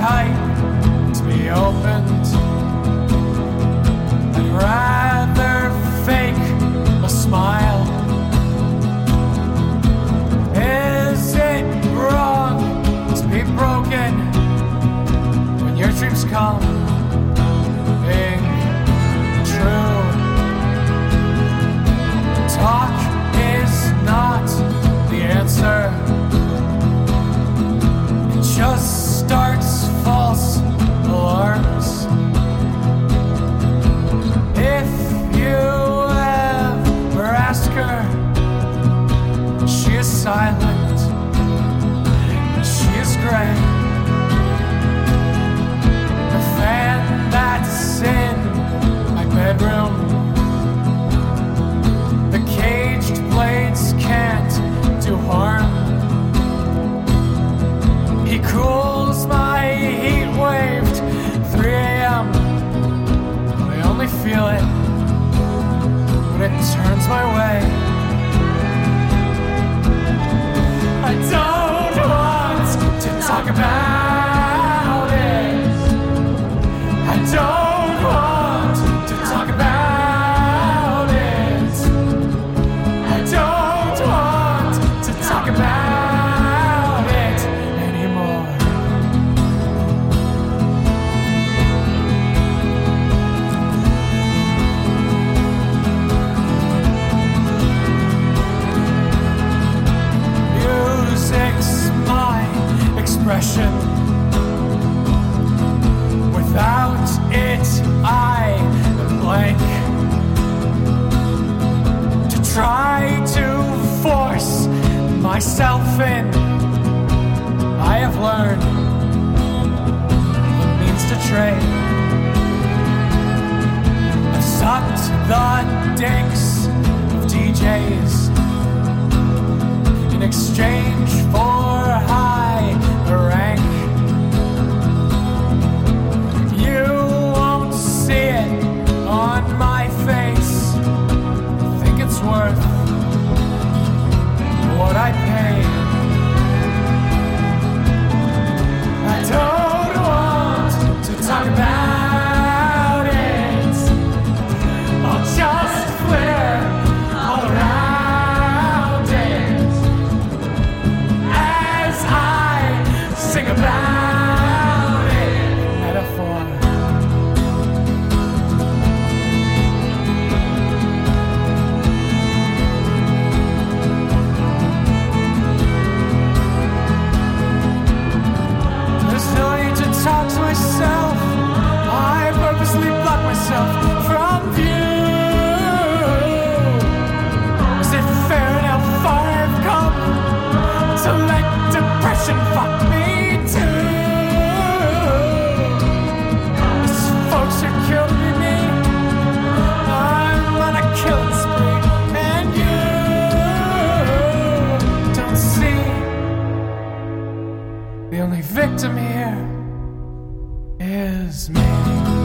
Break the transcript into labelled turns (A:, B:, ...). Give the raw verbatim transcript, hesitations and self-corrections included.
A: tight to be opened. I'd rather fake a smile. Is it wrong to be broken when your dreams come being true? Talk is not the answer. It just starts false alarms. If you ever ask her, she is silent, she is gray. The fan that's in my bedroom, the caged blades can't do harm. He cools my heat-waved three a.m. I only feel it when it turns my way. I don't want to talk about it. I don't want to talk about it. I don't want to talk about it anymore. Music's my expression. Without it, I am blank. To try to force myself in, I have learned it means to trade. I've sucked the dicks of D Js in exchange for high rank. You won't see it on my face. Think it's worth what I pay. I don't want to talk about it. I'll just flare all around it as I sing about it. Metaphor. There's no need to talk to myself. I purposely block myself from view. Is it fair how far I've come to let depression fuck me too? These folks are killing me. I'm on a killing spree, and you don't see. The only victim here is me.